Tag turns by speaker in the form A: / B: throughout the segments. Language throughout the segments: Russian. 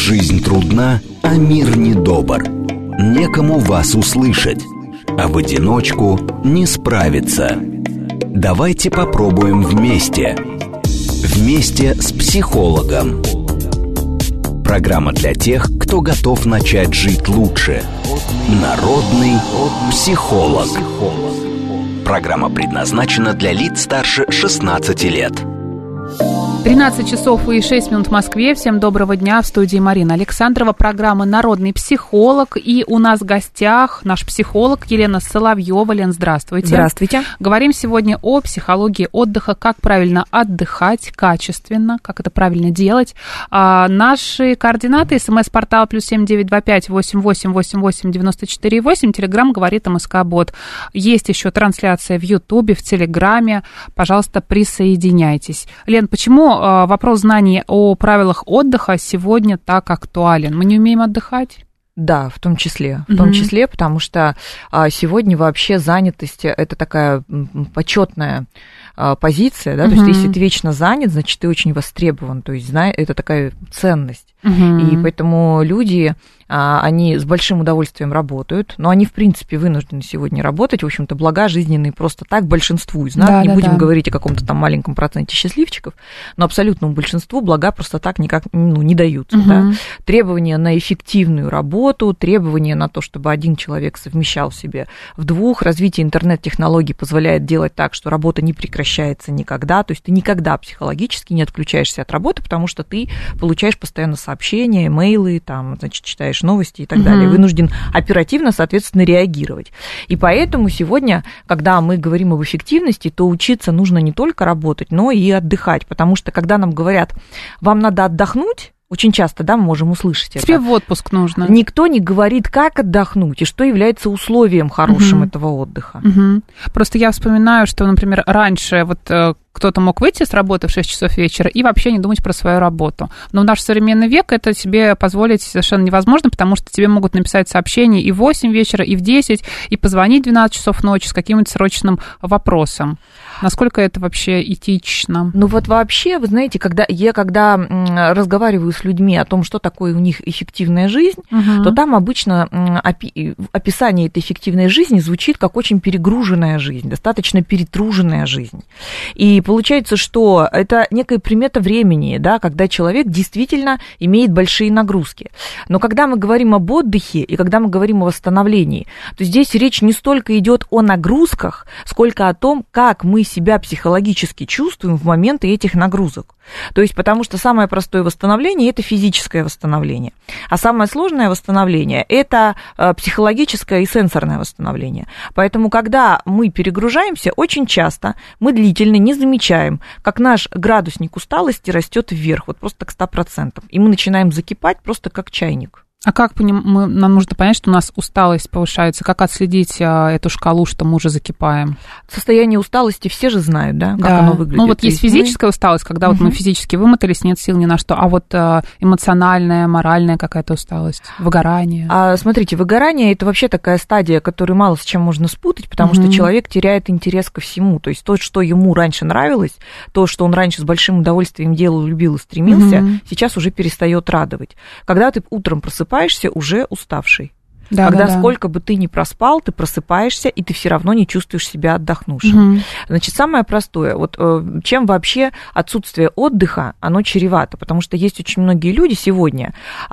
A: Жизнь трудна, а мир недобр. Некому вас услышать, а в одиночку не справиться. Давайте попробуем вместе. Вместе с психологом. Программа для тех, кто готов начать жить лучше. Народный психолог. Программа предназначена для лиц старше 16 лет.
B: 13 часов и 6 минут в Москве. Всем доброго дня. В студии Марина Александрова. Программа «Народный психолог». И у нас в гостях наш психолог Елена Соловьева. Лен, здравствуйте.
C: Здравствуйте.
B: Говорим сегодня о психологии отдыха, как правильно отдыхать качественно, как это правильно делать. Наши координаты: СМС-портал +7 925 88 88 94 8. Телеграм говорит МСК-бот. Есть еще трансляция в Ютубе, в Телеграме. Пожалуйста, присоединяйтесь. Лен, почему вопрос знаний о правилах отдыха сегодня так актуален? Мы не умеем отдыхать?
C: Да, в том числе, потому что сегодня вообще занятость – это такая почетная позиция, да, то есть если ты вечно занят, значит, ты очень востребован, то есть это такая ценность. И поэтому люди, они с большим удовольствием работают, но они, в принципе, вынуждены сегодня работать, в общем-то, блага жизненные просто так большинству из нас, не будем говорить о каком-то там маленьком проценте счастливчиков, но абсолютному большинству блага просто так никак не даются. Да? Требования на эффективную работу, требования на то, чтобы один человек совмещал в себе в двух, развитие интернет-технологий позволяет делать так, что работа не прекращается никогда, то есть ты никогда психологически не отключаешься от работы, потому что ты получаешь постоянно сообщения, имейлы, там, значит, читаешь новости и так далее, вынужден оперативно, соответственно, реагировать. И поэтому сегодня, когда мы говорим об эффективности, то учиться нужно не только работать, но и отдыхать, потому что когда нам говорят, вам надо отдохнуть, очень часто, да, мы можем услышать это.
B: Тебе в отпуск нужно.
C: Никто не говорит, как отдохнуть и что является условием хорошим этого отдыха.
B: Просто я вспоминаю, что, например, раньше вот кто-то мог выйти с работы в 6 часов вечера и вообще не думать про свою работу. Но в наш современный век это себе позволить совершенно невозможно, потому что тебе могут написать сообщение и в 8 вечера, и в 10, и позвонить в 12 часов ночи с каким-нибудь срочным вопросом. Насколько это вообще этично?
C: Ну вот вообще, вы знаете, когда разговариваю с людьми о том, что такое у них эффективная жизнь, то там обычно описание этой эффективной жизни звучит как очень перегруженная жизнь, достаточно перетруженная жизнь. И получается, что это некая примета времени, да, когда человек действительно имеет большие нагрузки. Но когда мы говорим об отдыхе и когда мы говорим о восстановлении, то здесь речь не столько идет о нагрузках, сколько о том, как мы себя психологически чувствуем в моменты этих нагрузок. То есть, потому что самое простое восстановление – это физическое восстановление, а самое сложное восстановление – это психологическое и сенсорное восстановление. Поэтому, когда мы перегружаемся, очень часто мы длительно не замечаем, как наш градусник усталости растет вверх, вот просто к 100%, и мы начинаем закипать просто как чайник.
B: А как нам нужно понять, что у нас усталость повышается? Как отследить эту шкалу, что мы уже закипаем?
C: Состояние усталости все же знают, да, как оно выглядит.
B: Ну вот есть физическая усталость, когда вот мы физически вымотались, нет сил ни на что, а вот эмоциональная, моральная какая-то усталость, выгорание.
C: Смотрите, выгорание – это вообще такая стадия, которую мало с чем можно спутать, потому что человек теряет интерес ко всему. То есть то, что ему раньше нравилось, то, что он раньше с большим удовольствием делал, любил и стремился, сейчас уже перестает радовать. Когда ты утром просыпаешься, уже уставший. Когда сколько бы ты ни проспал, ты просыпаешься, и ты все равно не чувствуешь себя отдохнувшим. Значит, самое простое, вот чем вообще отсутствие отдыха, оно чревато, потому что есть очень многие люди сегодня,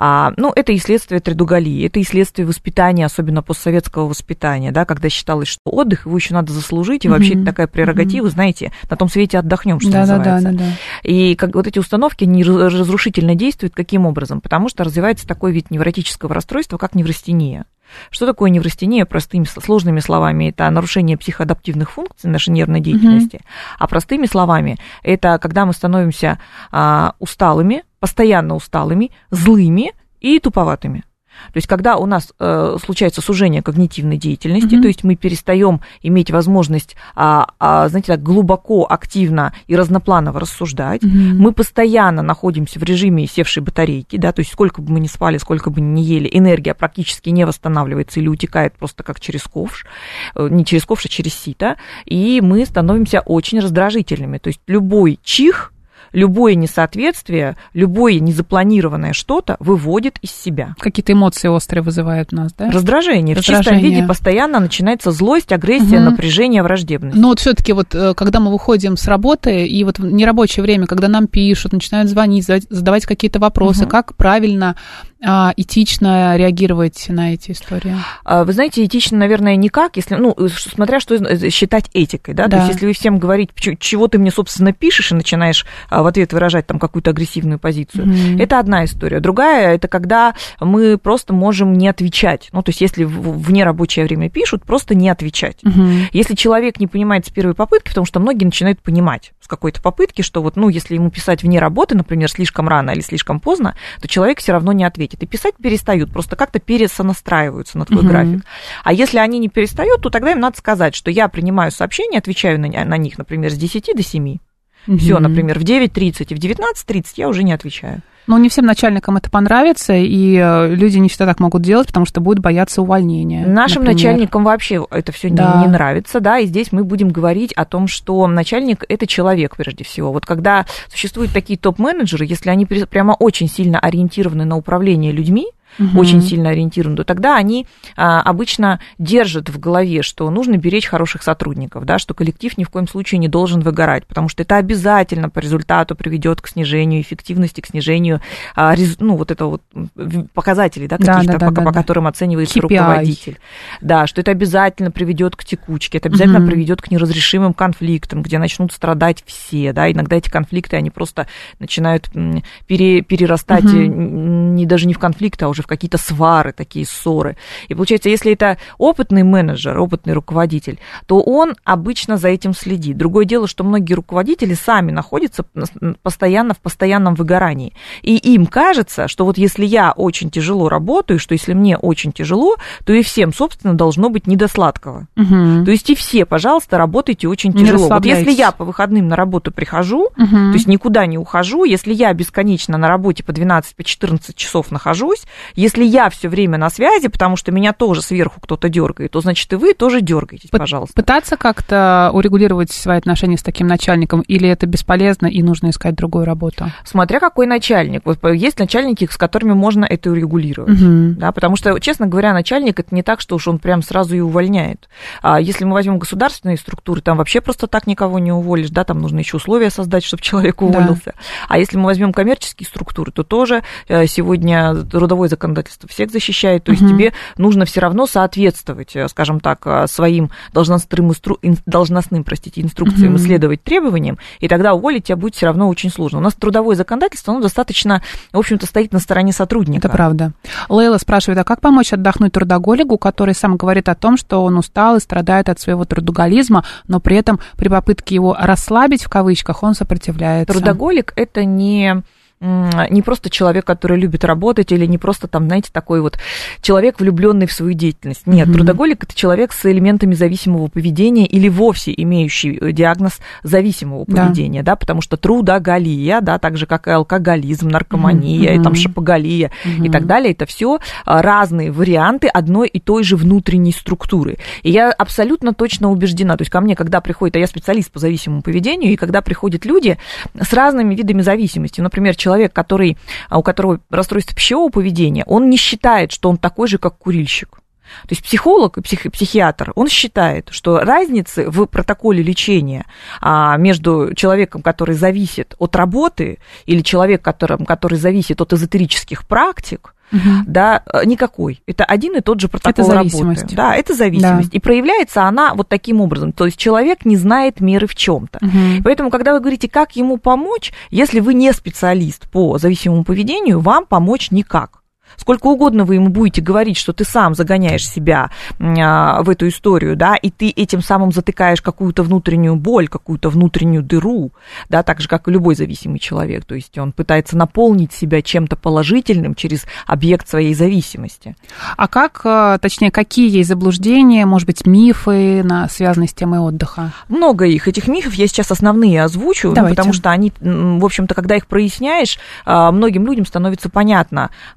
C: это и следствие трудоголии, это и следствие воспитания, особенно постсоветского воспитания, да, когда считалось, что отдых его еще надо заслужить, и вообще это такая прерогатива, знаете, на том свете отдохнем, что называется. И вот эти установки, они разрушительно действуют каким образом? Потому что развивается такой вид невротического расстройства, как неврастения. Что такое неврастения? Простыми, сложными словами, это нарушение психоадаптивных функций нашей нервной деятельности, а простыми словами, это когда мы становимся усталыми, постоянно усталыми, злыми и туповатыми. То есть, когда у нас случается сужение когнитивной деятельности, то есть мы перестаем иметь возможность, знаете, так глубоко, активно и разнопланово рассуждать, мы постоянно находимся в режиме севшей батарейки, да, то есть сколько бы мы ни спали, сколько бы ни ели, энергия практически не восстанавливается или утекает просто как через ковш, не через ковш, а через сито, и мы становимся очень раздражительными. То есть любой чих любое несоответствие, любое незапланированное что-то выводит из себя.
B: Какие-то эмоции острые вызывают у нас, да?
C: Раздражение. В чистом виде постоянно начинается злость, агрессия, напряжение, враждебность.
B: Но вот все-таки вот, когда мы выходим с работы, и вот в нерабочее время, когда нам пишут, начинают звонить, задавать какие-то вопросы, как правильно, этично реагировать на эти истории?
C: Вы знаете, этично, наверное, никак, если, смотря что считать этикой, да? То есть если вы всем говорите, чего ты мне, собственно, пишешь, и начинаешь в ответ выражать там какую-то агрессивную позицию, это одна история. Другая, это когда мы просто можем не отвечать. То есть если в нерабочее время пишут, просто не отвечать. Если человек не понимает с первой попытки, потому что многие начинают понимать с какой-то попытки, что вот, если ему писать вне работы, например, слишком рано или слишком поздно, то человек все равно не ответит. И писать перестают, просто как-то пересонастраиваются на твой график. А если они не перестают, то тогда им надо сказать, что я принимаю сообщения, отвечаю на них, например, с 10 до 7. Все, например, в 9:30 и в 19:30 я уже не отвечаю.
B: Но не всем начальникам это понравится, и люди не всегда так могут делать, потому что будут бояться увольнения.
C: Нашим начальникам вообще это все не нравится, да, и здесь мы будем говорить о том, что начальник – это человек прежде всего. Вот когда существуют такие топ-менеджеры, если они прямо очень сильно ориентированы на управление людьми, очень сильно ориентированы, то тогда они обычно держат в голове, что нужно беречь хороших сотрудников, да, что коллектив ни в коем случае не должен выгорать, потому что это обязательно по результату приведет к снижению эффективности, к снижению показателей, да, каких-то, по которым оценивается руководитель. Да, что это обязательно приведет к текучке, это обязательно приведет к неразрешимым конфликтам, где начнут страдать все, да, иногда эти конфликты, они просто начинают перерастать даже не в конфликты, а уже в какие-то свары, такие ссоры. И получается, если это опытный менеджер, опытный руководитель, то он обычно за этим следит. Другое дело, что многие руководители сами находятся постоянно в постоянном выгорании. И им кажется, что вот если я очень тяжело работаю, что если мне очень тяжело, то и всем, собственно, должно быть не до сладкого. То есть и все, пожалуйста, работайте очень тяжело. Вот если я по выходным на работу прихожу, то есть никуда не ухожу, если я бесконечно на работе по 12, по 14 часов нахожусь, если я все время на связи, потому что меня тоже сверху кто-то дергает, то значит и вы тоже дергаетесь, пожалуйста.
B: Пытаться как-то урегулировать свои отношения с таким начальником, или это бесполезно и нужно искать другую работу?
C: Смотря какой начальник. Вот есть начальники, с которыми можно это урегулировать. Да, потому что, честно говоря, начальник это не так, что уж он прям сразу и увольняет. А если мы возьмем государственные структуры, там вообще просто так никого не уволишь, да, там нужно еще условия создать, чтобы человек уволился. Да. А если мы возьмем коммерческие структуры, то тоже сегодня трудовое законодательство всех защищает, то есть тебе нужно все равно соответствовать, скажем так, своим должностным инструкциям, исследовать требованиям, и тогда уволить тебя будет все равно очень сложно. У нас трудовое законодательство, оно достаточно, в общем-то, стоит на стороне сотрудника.
B: Это правда. Лейла спрашивает, а как помочь отдохнуть трудоголику, который сам говорит о том, что он устал и страдает от своего трудоголизма, но при этом при попытке его расслабить, в кавычках, он сопротивляется?
C: Трудоголик – это не просто человек, который любит работать, или не просто там, знаете, такой вот человек, влюбленный в свою деятельность. Нет, трудоголик – это человек с элементами зависимого поведения или вовсе имеющий диагноз зависимого поведения, да, потому что трудоголия, да, так же, как и алкоголизм, наркомания, и там шопоголия и так далее, это все разные варианты одной и той же внутренней структуры. И я абсолютно точно убеждена, то есть ко мне, когда приходят, а я специалист по зависимому поведению, и когда приходят люди с разными видами зависимости, например, человек, у которого расстройство пищевого поведения, он не считает, что он такой же, как курильщик. То есть психолог и психиатр, он считает, что разницы в протоколе лечения между человеком, который зависит от работы, или человеком, который зависит от эзотерических практик, да, никакой. Это один и тот же протокол работы. Да, это зависимость. Да. И проявляется она вот таким образом. То есть человек не знает меры в чем-то. Поэтому, когда вы говорите, как ему помочь, если вы не специалист по зависимому поведению, вам помочь никак. Сколько угодно вы ему будете говорить, что ты сам загоняешь себя в эту историю, да, и ты этим самым затыкаешь какую-то внутреннюю боль, какую-то внутреннюю дыру, да, так же, как и любой зависимый человек. То есть он пытается наполнить себя чем-то положительным через объект своей зависимости.
B: А как, точнее, какие есть заблуждения, может быть, мифы, связанные с темой отдыха?
C: Много их. Этих мифов я сейчас основные озвучу, потому что они, в общем-то, когда их проясняешь, многим людям становится понятно, почему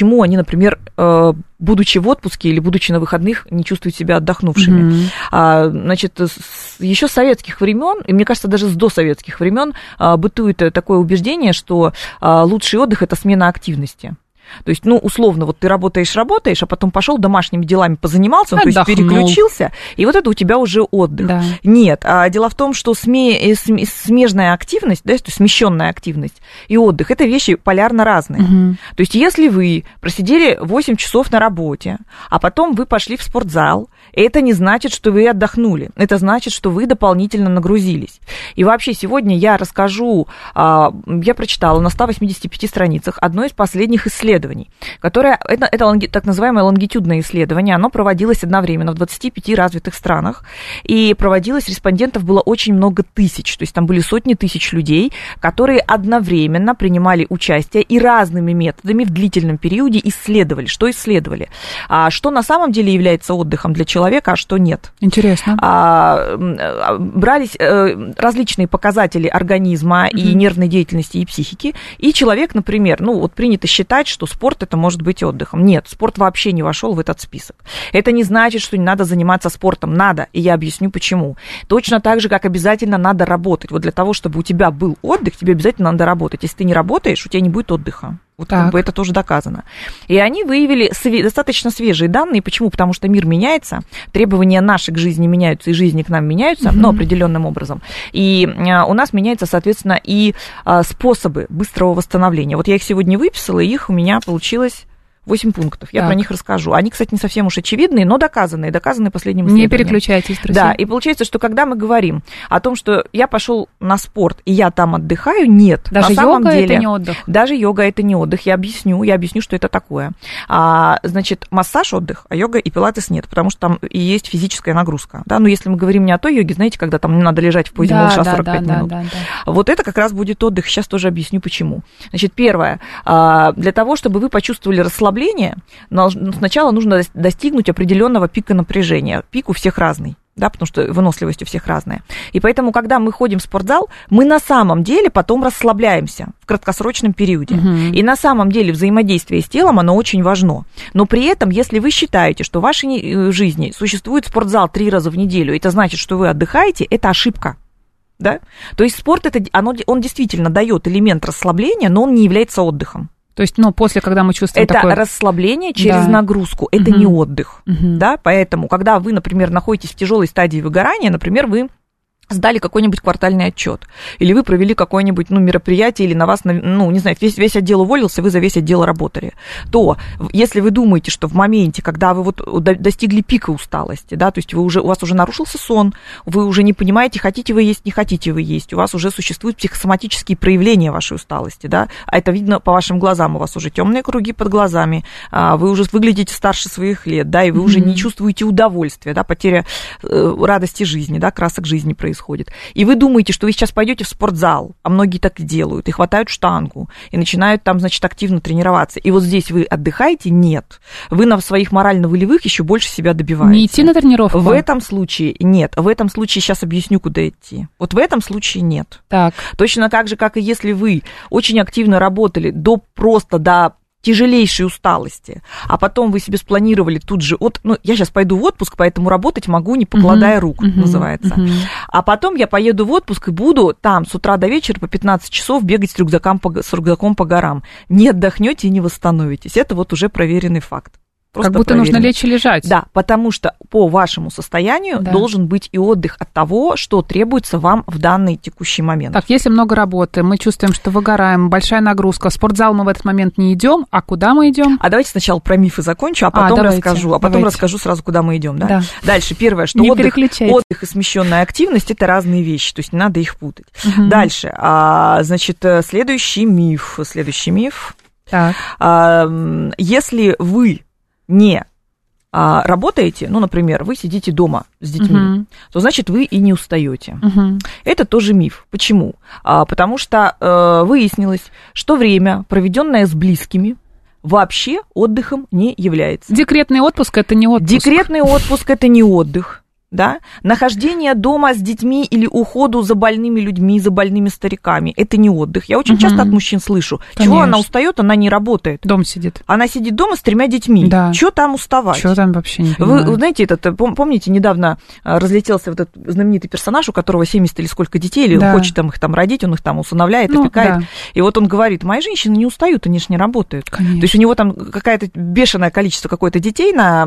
C: почему они, например, будучи в отпуске или будучи на выходных, не чувствуют себя отдохнувшими. Значит, еще с советских времен, и мне кажется, даже с досоветских времен бытует такое убеждение, что лучший отдых – это смена активности. То есть, ну, условно, вот ты работаешь, а потом пошел домашними делами позанимался, то есть переключился, и вот это у тебя уже отдых. Да. Нет, дело в том, что смежная активность, да, то есть смещенная активность и отдых – это вещи полярно разные. То есть, если вы просидели 8 часов на работе, а потом вы пошли в спортзал, это не значит, что вы отдохнули, это значит, что вы дополнительно нагрузились. И вообще сегодня я расскажу, я прочитала на 185 страницах одно из последних исследований, которое, это так называемое лонгитюдное исследование, оно проводилось одновременно в 25 развитых странах, и проводилось, респондентов было очень много тысяч, то есть там были сотни тысяч людей, которые одновременно принимали участие и разными методами в длительном периоде исследовали. Что исследовали? Что на самом деле является отдыхом для человека, а что нет.
B: Интересно.
C: Брались различные показатели организма и нервной деятельности, и психики, и человек, например, ну вот принято считать, что спорт это может быть отдыхом. Нет, спорт вообще не вошел в этот список. Это не значит, что не надо заниматься спортом. Надо, и я объясню почему. Точно так же, как обязательно надо работать. Вот для того, чтобы у тебя был отдых, тебе обязательно надо работать. Если ты не работаешь, у тебя не будет отдыха. Вот как бы это тоже доказано. И они выявили достаточно свежие данные. Почему? Потому что мир меняется, требования наши к жизни меняются, и жизни к нам меняются, но определенным образом. И у нас меняются, соответственно, и способы быстрого восстановления. Вот я их сегодня выписала, и их у меня получилось 8 пунктов. Я про них расскажу. Они, кстати, не совсем уж очевидные, но доказанные последним исследованием.
B: Не переключайтесь, друзья.
C: Да, и получается, что когда мы говорим о том, что я пошел на спорт, и я там отдыхаю, нет.
B: Даже
C: на самом
B: йога
C: деле,
B: это не отдых?
C: Даже йога это не отдых. Я объясню, что это такое. Значит, массаж отдых, а йога и пилатес нет, потому что там и есть физическая нагрузка. Да? Но если мы говорим не о той йоге, знаете, когда там надо лежать в позе малыша 45 минут. Да. Вот это как раз будет отдых. Сейчас тоже объясню, почему. Значит, первое. Для того, чтобы вы почувствовали расслабление, сначала нужно достигнуть определенного пика напряжения. Пик у всех разный, да, потому что выносливость у всех разная. И поэтому, когда мы ходим в спортзал, мы на самом деле потом расслабляемся в краткосрочном периоде. И на самом деле взаимодействие с телом, оно очень важно. Но при этом, если вы считаете, что в вашей жизни существует спортзал 3 раза в неделю, это значит, что вы отдыхаете, это ошибка. Да? То есть спорт, он действительно дает элемент расслабления, но он не является отдыхом.
B: То есть, после, когда мы чувствуем
C: это такое... расслабление через нагрузку, это не отдых, да, поэтому, когда вы, например, находитесь в тяжелой стадии выгорания, например, вы сдали какой-нибудь квартальный отчет, или вы провели какое-нибудь мероприятие, или на вас, не знаю, весь отдел уволился, вы за весь отдел работали, то если вы думаете, что в моменте, когда вы достигли пика усталости, да, то есть у вас уже нарушился сон, вы уже не понимаете, хотите вы есть, не хотите вы есть, у вас уже существуют психосоматические проявления вашей усталости, да, а это видно по вашим глазам, у вас уже темные круги под глазами, вы уже выглядите старше своих лет, да, и вы уже не чувствуете удовольствия, да, потеря радости жизни, да, красок жизни происходит. И вы думаете, что вы сейчас пойдете в спортзал, а многие так и делают, и хватают штангу, и начинают там, значит, активно тренироваться. И вот здесь вы отдыхаете? Нет. Вы на своих морально-волевых еще больше себя добиваете.
B: Не идти на тренировку?
C: В этом случае нет. В этом случае сейчас объясню, куда идти. Вот в этом случае нет. Так. Точно так же, как и если вы очень активно работали до тяжелейшей усталости, а потом вы себе спланировали тут же, я сейчас пойду в отпуск, поэтому работать могу, не покладая рук, называется. А потом я поеду в отпуск и буду там с утра до вечера по 15 часов бегать с рюкзаком по горам. Не отдохнете и не восстановитесь. Это вот уже проверенный факт.
B: Просто как будто нужно лечь и лежать.
C: Да, потому что по вашему состоянию должен быть и отдых от того, что требуется вам в данный текущий момент.
B: Так, если много работы, мы чувствуем, что выгораем, большая нагрузка, в спортзал мы в этот момент не идем, а куда мы идем?
C: А давайте сначала про мифы закончу, а потом расскажу сразу, куда мы идем. Да? Дальше, первое, что отдых и смещенная активность – это разные вещи, то есть не надо их путать. Дальше, значит, следующий миф. Так. Если вы не работаете, например, вы сидите дома с детьми, то значит вы и не устаете. Это тоже миф. Почему? Потому что выяснилось, что время, проведенное с близкими, вообще отдыхом не является.
B: Декретный отпуск – это не отпуск.
C: Декретный отпуск – это не отдых. да, нахождение дома с детьми или уходу за больными людьми, за больными стариками, это не отдых. Я очень часто от мужчин слышу, чего она устает, она не работает.
B: Дом сидит.
C: Она сидит дома с 3 детьми.
B: Да.
C: Чего там уставать?
B: Чего там вообще не понимаю.
C: Вы знаете, помните, недавно разлетелся вот этот знаменитый персонаж, у которого 70 или сколько детей, или он хочет их там родить, он их там усыновляет, опекает. Да. И вот он говорит, мои женщины не устают, они же не работают.
B: Конечно.
C: То есть у него там какое-то бешеное количество какое-то детей на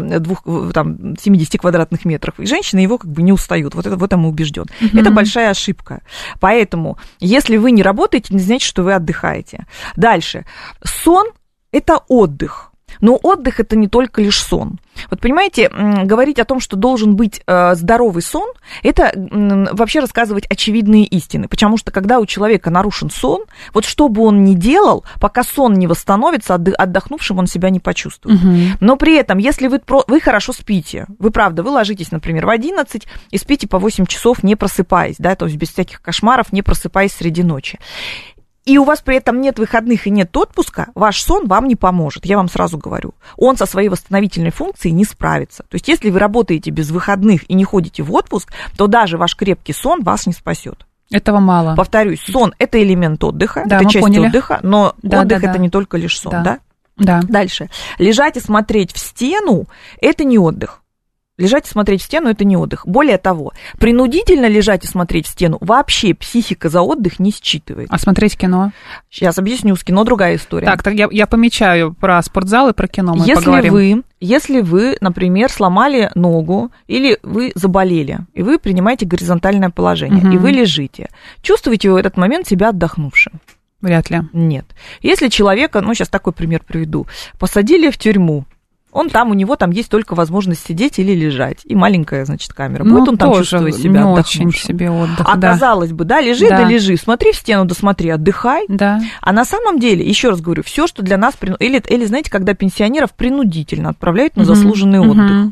C: 70 квадратных метрах, и женщины его как бы не устают. Вот это в этом и убежден. Это большая ошибка. Поэтому, если вы не работаете, не значит, что вы отдыхаете. Дальше. Сон – это отдых. Но отдых – это не только лишь сон. Вот понимаете, говорить о том, что должен быть здоровый сон, это вообще рассказывать очевидные истины. Потому что когда у человека нарушен сон, вот что бы он ни делал, пока сон не восстановится, отдохнувшим он себя не почувствует. Но при этом, если вы хорошо спите, вы правда, вы ложитесь, например, в 11 и спите по 8 часов, не просыпаясь, да, то есть без всяких кошмаров, не просыпаясь среди ночи, и у вас при этом нет выходных и нет отпуска, ваш сон вам не поможет, я вам сразу говорю. Он со своей восстановительной функцией не справится. То есть если вы работаете без выходных и не ходите в отпуск, то даже ваш крепкий сон вас не спасет.
B: Этого мало.
C: Повторюсь, сон – это элемент отдыха,
B: да,
C: это часть
B: поняли.
C: Отдыха, но отдых – это не только лишь сон, да?
B: Да.
C: Дальше. Лежать и смотреть в стену – это не отдых. Лежать и смотреть в стену – это не отдых. Более того, принудительно лежать и смотреть в стену вообще психика за отдых не считывает.
B: А смотреть кино?
C: Сейчас объясню, с кино другая история.
B: Так я помечаю про спортзал и про кино мы поговорим.
C: Если вы, например, сломали ногу или вы заболели, и вы принимаете горизонтальное положение, и вы лежите, чувствуете вы в этот момент себя отдохнувшим?
B: Вряд ли.
C: Нет. Если человека, сейчас такой пример приведу, посадили в тюрьму, у него там есть только возможность сидеть или лежать. И маленькая, значит, камера. Будет он там чувствовать себя
B: не
C: отдохнувшим.
B: Очень себе отдых,
C: казалось бы, лежи, да лежи, смотри в стену, досмотри, отдыхай. Да. А на самом деле, еще раз говорю, все, что для нас... Или знаете, когда пенсионеров принудительно отправляют на заслуженный отдых.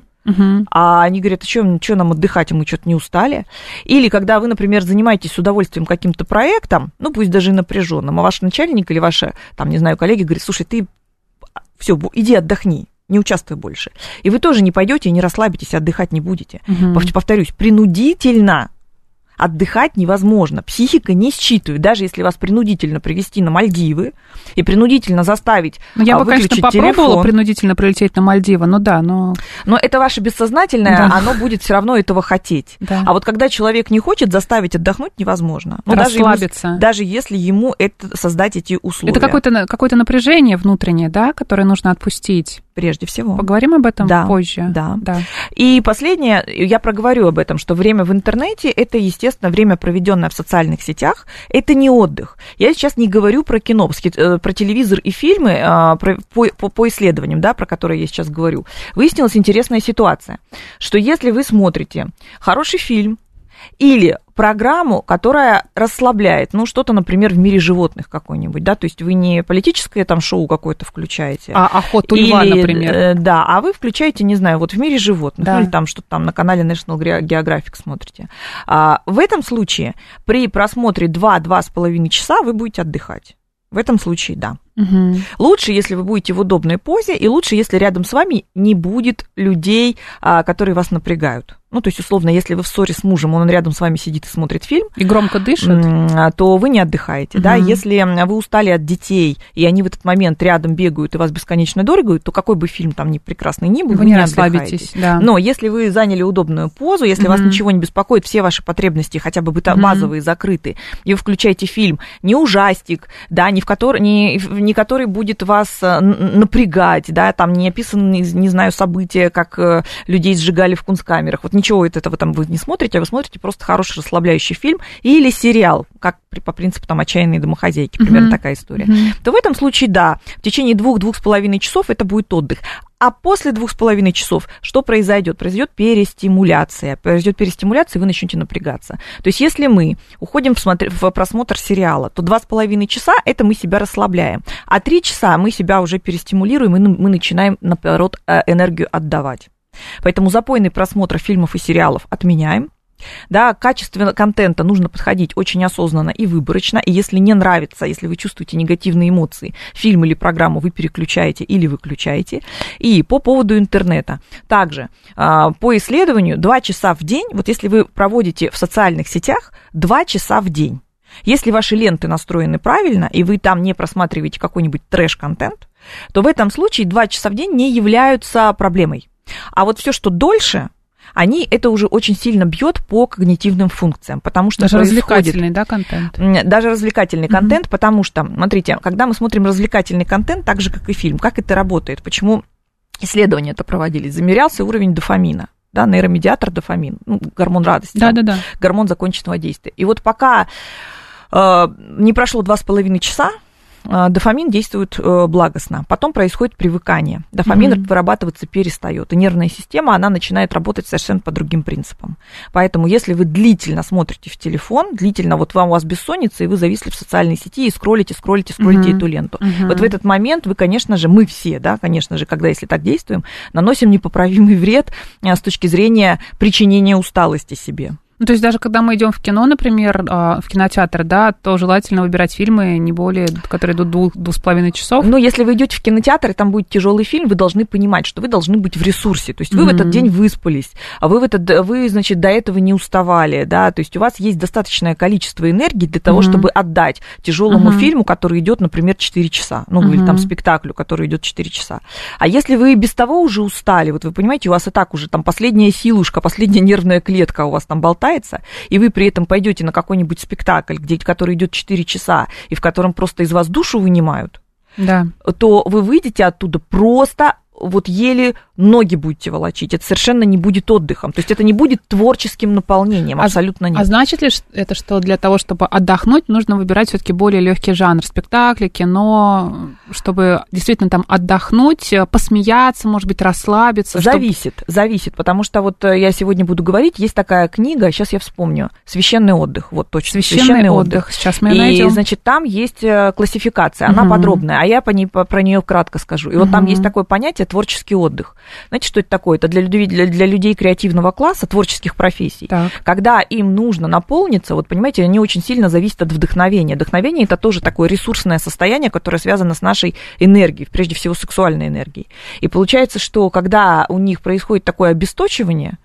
C: А они говорят, что нам отдыхать, мы что-то не устали. Или когда вы, например, занимаетесь с удовольствием каким-то проектом, пусть даже и напряженным, а ваш начальник или ваши, коллеги говорят, слушай, ты все, иди отдохни. Не участвуй больше. И вы тоже не пойдете, не расслабитесь, отдыхать не будете. Повторюсь, принудительно отдыхать невозможно. Психика не считывает. Даже если вас принудительно привезти на Мальдивы и принудительно заставить
B: я бы,
C: выключить
B: конечно, попробовала
C: телефон,
B: принудительно прилететь на Мальдивы, но
C: это ваше бессознательное, оно будет все равно этого хотеть. Да. А вот когда человек не хочет, заставить отдохнуть невозможно.
B: Расслабиться.
C: Даже если ему создать эти условия.
B: Это какое-то напряжение внутреннее, да, которое нужно отпустить.
C: Прежде всего.
B: Поговорим об этом позже.
C: Да. И последнее, я проговорю об этом, что время в интернете – это, естественно, время, проведенное в социальных сетях, это не отдых. Я сейчас не говорю про кино, про телевизор и фильмы, по исследованиям, да, про которые я сейчас говорю. Выяснилась интересная ситуация, что если вы смотрите хороший фильм или программу, которая расслабляет, что-то, например, в мире животных какой-нибудь, да, то есть вы не политическое там шоу какое-то включаете.
B: А охоту льва, например.
C: Да, а вы включаете, не знаю, в мире животных, или там что-то там на канале National Geographic смотрите. В этом случае при просмотре 2-2,5 часа вы будете отдыхать. В этом случае, да. Лучше, если вы будете в удобной позе, и лучше, если рядом с вами не будет людей, которые вас напрягают. То есть, условно, если вы в ссоре с мужем, он рядом с вами сидит и смотрит фильм.
B: И громко дышит.
C: То вы не отдыхаете, да. Если вы устали от детей, и они в этот момент рядом бегают и вас бесконечно дорогают, то какой бы фильм там ни прекрасный ни был, вы не расслабитесь. Да. Но если вы заняли удобную позу, если вас ничего не беспокоит, все ваши потребности хотя бы базовые закрыты, и вы включаете фильм, не ужастик, да, не который будет вас напрягать, да, там не описаны, не знаю, события, как людей сжигали в кунсткамерах, ничего этого там вы не смотрите, а вы смотрите просто хороший расслабляющий фильм или сериал, как по принципу там «Отчаянные домохозяйки», примерно такая история, то в этом случае, да, в течение 2-2,5 часов это будет отдых. А после 2,5 часов что произойдет? Произойдет перестимуляция. И вы начнете напрягаться. То есть, если мы уходим в просмотр сериала, то 2,5 часа – это мы себя расслабляем. А 3 часа мы себя уже перестимулируем, и мы начинаем, наоборот, энергию отдавать. Поэтому запойный просмотр фильмов и сериалов отменяем. Да, качественно контента нужно подходить очень осознанно и выборочно, и если не нравится, если вы чувствуете негативные эмоции, фильм или программу вы переключаете или выключаете. И по поводу интернета. Также по исследованию 2 часа в день, вот если вы проводите в социальных сетях 2 часа в день, если ваши ленты настроены правильно, и вы там не просматриваете какой-нибудь трэш-контент, то в этом случае 2 часа в день не являются проблемой. А вот все, что дольше, это уже очень сильно бьет по когнитивным функциям, потому что
B: даже развлекательный, да, контент?
C: Даже развлекательный контент, потому что, смотрите, когда мы смотрим развлекательный контент, так же, как и фильм, как это работает, почему исследования это проводились, замерялся уровень дофамина, да, нейромедиатор дофамин, гормон радости, гормон законченного действия. И вот пока не прошло 2,5 часа, дофамин действует благостно, потом происходит привыкание, дофамин вырабатываться перестает, и нервная система, она начинает работать совершенно по другим принципам. Поэтому, если вы длительно смотрите в телефон, длительно, вот у вас бессонница, и вы зависли в социальной сети и скроллите эту ленту, вот в этот момент вы, конечно же, мы все, да, конечно же, когда если так действуем, наносим непоправимый вред с точки зрения причинения усталости себе.
B: Ну, то есть даже когда мы идем в кино, например, в кинотеатр, да, то желательно выбирать фильмы не более, которые идут 2,5 часов.
C: Но если вы идете в кинотеатр, и там будет тяжелый фильм, вы должны понимать, что вы должны быть в ресурсе. То есть вы в этот день выспались, а вы, значит, до этого не уставали, да, то есть у вас есть достаточное количество энергии для того, чтобы отдать тяжелому фильму, который идет, например, 4 часа, или там спектаклю, который идет 4 часа. А если вы без того уже устали, вот вы понимаете, у вас и так уже там последняя силушка, последняя нервная клетка у вас там болтается, и вы при этом пойдете на какой-нибудь спектакль, который идет 4 часа, и в котором просто из вас душу вынимают, то вы выйдете оттуда просто вот еле ноги будете волочить. Это совершенно не будет отдыхом. То есть это не будет творческим наполнением, абсолютно нет.
B: А значит ли это, что для того, чтобы отдохнуть, нужно выбирать все-таки более легкий жанр, спектакли, кино, чтобы действительно там отдохнуть, посмеяться, может быть, расслабиться?
C: Зависит, потому что вот я сегодня буду говорить, есть такая книга, сейчас я вспомню, «Священный отдых». Вот точно.
B: Священный отдых. Сейчас мы ее найдем.
C: И, значит, там есть классификация, она подробная, а я про нее кратко скажу. И вот там есть такое понятие творческий отдых. Знаете, что это такое? Это для людей креативного класса, творческих профессий. Так. Когда им нужно наполниться, вот понимаете, они очень сильно зависят от вдохновения. Вдохновение – это тоже такое ресурсное состояние, которое связано с нашей энергией, прежде всего сексуальной энергией. И получается, что когда у них происходит такое обесточивание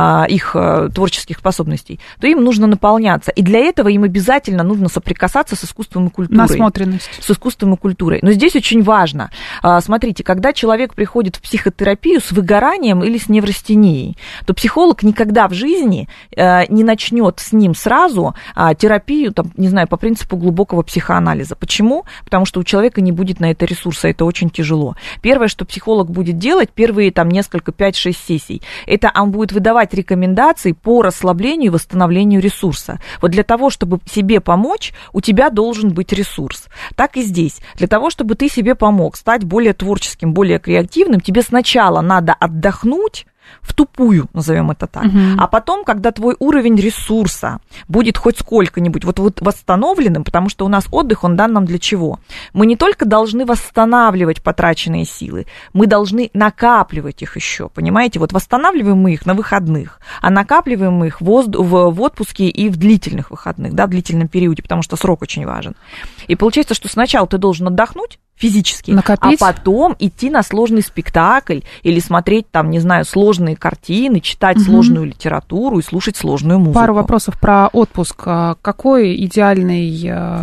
C: их творческих способностей, то им нужно наполняться. И для этого им обязательно нужно соприкасаться с искусством и культурой.
B: Насмотренность.
C: С искусством и культурой. Но здесь очень важно. Смотрите, когда человек приходит в психотерапию с выгоранием или с неврастенией, то психолог никогда в жизни не начнет с ним сразу терапию, там, не знаю, по принципу глубокого психоанализа. Почему? Потому что у человека не будет на это ресурса, это очень тяжело. Первое, что психолог будет делать, первые там несколько, 5-6 сессий, это он будет выдавать рекомендации по расслаблению и восстановлению ресурса. Вот для того, чтобы себе помочь, у тебя должен быть ресурс. Так и здесь. Для того, чтобы ты себе помог стать более творческим, более креативным, тебе сначала надо отдохнуть, в тупую, назовем это так. А потом, когда твой уровень ресурса будет хоть сколько-нибудь вот восстановленным, потому что у нас отдых, он дан нам для чего? Мы не только должны восстанавливать потраченные силы, мы должны накапливать их еще, понимаете? Вот восстанавливаем мы их на выходных, а накапливаем мы их в отпуске и в длительных выходных, да, в длительном периоде, потому что срок очень важен. И получается, что сначала ты должен отдохнуть физически, накопить, а потом идти на сложный спектакль или смотреть там, не знаю, сложные картины, читать сложную литературу и слушать сложную музыку.
B: Пару вопросов про отпуск. Какой идеальный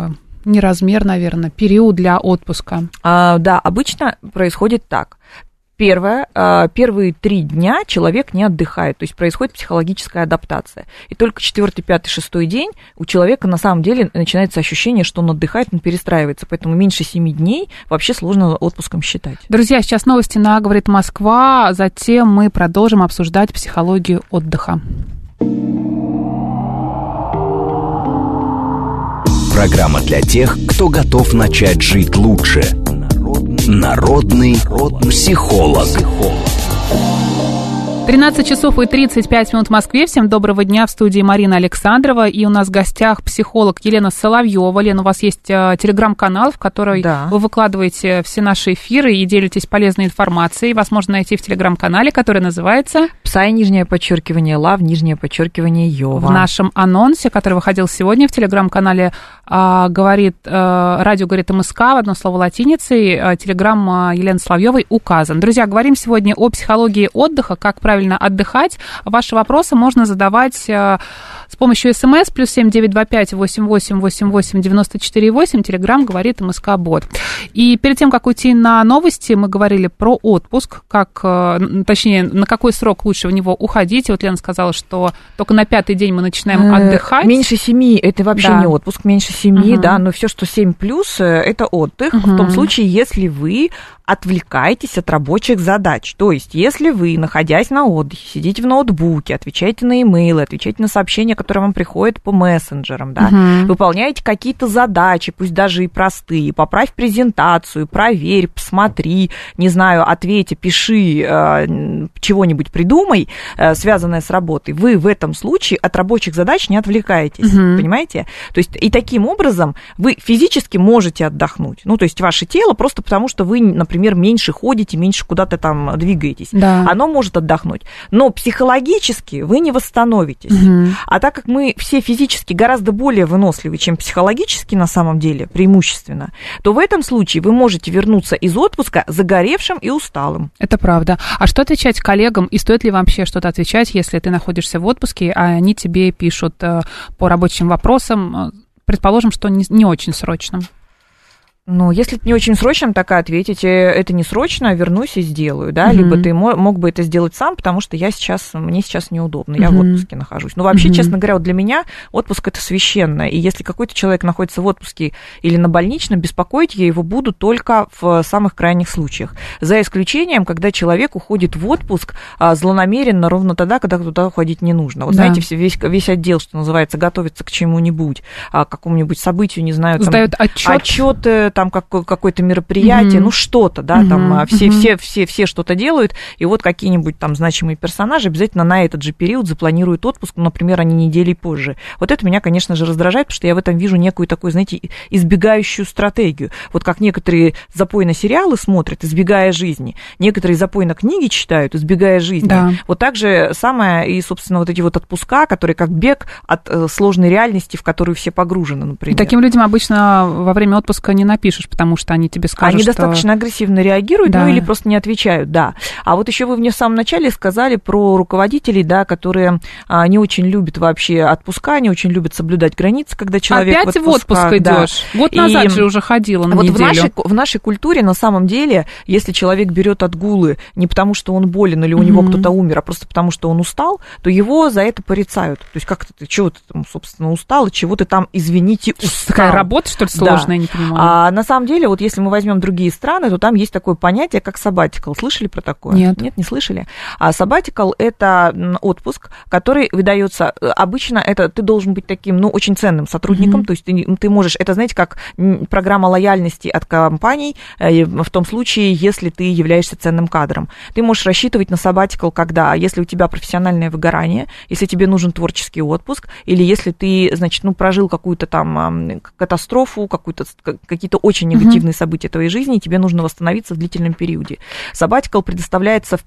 B: не размер, наверное, период для отпуска?
C: Да, обычно происходит так. Первые 3 дня человек не отдыхает, то есть происходит психологическая адаптация. И только 4-й, 5-й, 6-й день у человека на самом деле начинается ощущение, что он отдыхает, он перестраивается. Поэтому меньше 7 дней вообще сложно отпуском считать.
B: Друзья, сейчас новости на «Говорит Москва», затем мы продолжим обсуждать психологию отдыха.
A: Программа для тех, кто готов начать жить лучше. Народный психолог.
B: 13 часов и 35 минут в Москве. Всем доброго дня. В студии Марина Александрова. И у нас в гостях психолог Елена Соловьева. Лена, у вас есть телеграм-канал, в который вы выкладываете все наши эфиры и делитесь полезной информацией. Вас можно найти в телеграм-канале, который называется
C: Псай, _Love, _Йова.
B: В нашем анонсе, который выходил сегодня в телеграм-канале, радио говорит МСК, в одно слово латиницей, телеграм Елены Соловьевой указан. Друзья, говорим сегодня о психологии отдыха, как правильно отдыхать. Ваши вопросы можно задавать с помощью СМС +7 925 88 88 94 8. Телеграм говорит МСК Бот. И перед тем, как уйти на новости, мы говорили про отпуск, точнее, на какой срок лучше в него уходить. И вот Лена сказала, что только на 5-й день мы начинаем отдыхать.
C: Меньше 7 это вообще не отпуск, меньше 7, да, но все, что 7+, это отдых. В том случае, если вы отвлекаетесь от рабочих задач. То есть, если вы, находясь на отдыхе, сидите в ноутбуке, отвечаете на имейлы, отвечаете на сообщения, которые вам приходят по мессенджерам, да, выполняете какие-то задачи, пусть даже и простые, поправь презентацию, проверь, посмотри, не знаю, ответь, пиши, чего-нибудь придумай, связанное с работой, вы в этом случае от рабочих задач не отвлекаетесь, понимаете? То есть, и таким образом вы физически можете отдохнуть. Ну, то есть, ваше тело просто потому, что вы, например, меньше ходите, меньше куда-то там двигаетесь. Да. Оно может отдохнуть. Но психологически вы не восстановитесь. А так как мы все физически гораздо более выносливы, чем психологически на самом деле, преимущественно, то в этом случае вы можете вернуться из отпуска загоревшим и усталым.
B: Это правда. А что отвечать коллегам? И стоит ли вообще что-то отвечать, если ты находишься в отпуске, а они тебе пишут по рабочим вопросам, предположим, что не очень срочным?
C: Ну, если это не очень срочно, так и ответите, это не срочно, вернусь и сделаю, да, либо ты мог бы это сделать сам, потому что мне сейчас неудобно, я в отпуске нахожусь. Но вообще, честно говоря, вот для меня отпуск – это священно, и если какой-то человек находится в отпуске или на больничном, беспокоить я его буду только в самых крайних случаях, за исключением, когда человек уходит в отпуск злонамеренно ровно тогда, когда туда уходить не нужно. Вот знаете, весь отдел, что называется, готовится к чему-нибудь, к какому-нибудь событию, не знаю,
B: сдают отчет,
C: там какое-то мероприятие, ну что-то, да, там все что-то делают, и вот какие-нибудь там значимые персонажи обязательно на этот же период запланируют отпуск, например, они недели позже. Вот это меня, конечно же, раздражает, потому что я в этом вижу некую такую, знаете, избегающую стратегию. Вот как некоторые запойно сериалы смотрят, избегая жизни, некоторые запойно книги читают, избегая жизни. Да. Вот так же самое и, собственно, вот эти вот отпуска, которые как бег от сложной реальности, в которую все погружены, например.
B: И таким людям обычно во время отпуска не напишешь, потому что они тебе скажут,
C: они достаточно агрессивно реагируют, да. Ну или просто не отвечают, да. А вот еще вы мне в самом начале сказали про руководителей, да, которые не очень любят вообще отпуска, не очень любят соблюдать границы, когда человек
B: опять в отпуск идешь. Да. Год назад же уже ходила на неделю.
C: В нашей культуре, на самом деле, если человек берет отгулы не потому, что он болен или у него кто-то умер, а просто потому, что он устал, то его за это порицают. То есть как-то ты, чего ты там, собственно, устал, и чего ты там, извините, устал.
B: Такая работа, что ли, сложная,
C: да.
B: Не понимаю.
C: На самом деле, вот если мы возьмем другие страны, то там есть такое понятие, как sabbatical. Слышали про такое?
B: Нет,
C: не слышали. А sabbatical – это отпуск, который выдается, обычно это ты должен быть таким, ну, очень ценным сотрудником, то есть ты можешь, это, знаете, как программа лояльности от компаний, в том случае, если ты являешься ценным кадром. Ты можешь рассчитывать на sabbatical, когда, если у тебя профессиональное выгорание, если тебе нужен творческий отпуск, или если ты, значит, ну, прожил какую-то там катастрофу, какие-то очень негативные события твоей жизни, и тебе нужно восстановиться в длительном периоде. Sabbatical предоставляется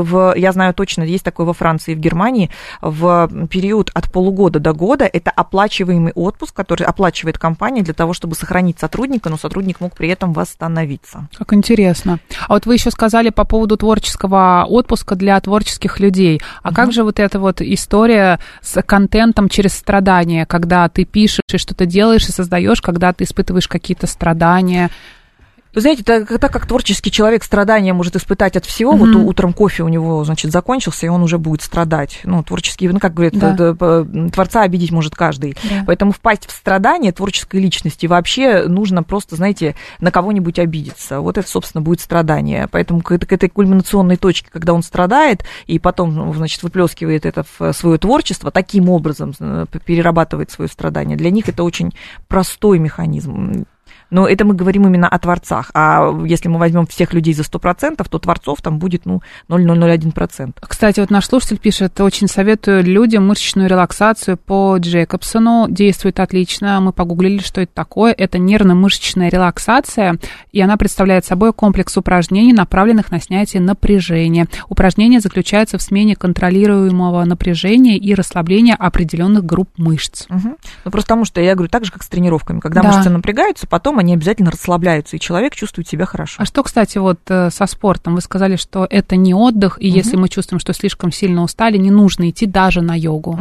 C: я знаю точно, есть такое во Франции и в Германии, в период от полугода до года. Это оплачиваемый отпуск, который оплачивает компания для того, чтобы сохранить сотрудника, но сотрудник мог при этом восстановиться.
B: Как интересно. А вот вы еще сказали по поводу творческого отпуска для творческих людей. А как же вот эта вот история с контентом через страдания, когда ты пишешь и что-то делаешь и создаешь, когда ты испытываешь какие-то страдания?
C: Вы знаете, так как творческий человек страдания может испытать от всего, вот утром кофе у него, значит, закончился, и он уже будет страдать. Ну, творческий, ну, как говорят, творца обидеть может каждый. Да. Поэтому впасть в страдание творческой личности вообще нужно просто, знаете, на кого-нибудь обидеться. Вот это, собственно, будет страдание. Поэтому к этой кульминационной точке, когда он страдает, и потом, значит, выплескивает это в свое творчество, таким образом перерабатывает свое страдание, для них это очень простой механизм. Но это мы говорим именно о творцах. А если мы возьмем всех людей за 100%, то творцов там будет 0,001%.
B: Кстати, вот наш слушатель пишет: очень советую людям мышечную релаксацию по Джейкобсону. Действует отлично. Мы погуглили, что это такое. Это нервно-мышечная релаксация, и она представляет собой комплекс упражнений, направленных на снятие напряжения. Упражнения заключаются в смене контролируемого напряжения и расслабления определенных групп мышц.
C: Ну, просто потому что я говорю так же, как с тренировками. Когда мышцы напрягаются, потом они обязательно расслабляются, и человек чувствует себя хорошо.
B: А что, кстати, вот со спортом? Вы сказали, что это не отдых, и если мы чувствуем, что слишком сильно устали, не нужно идти даже на йогу.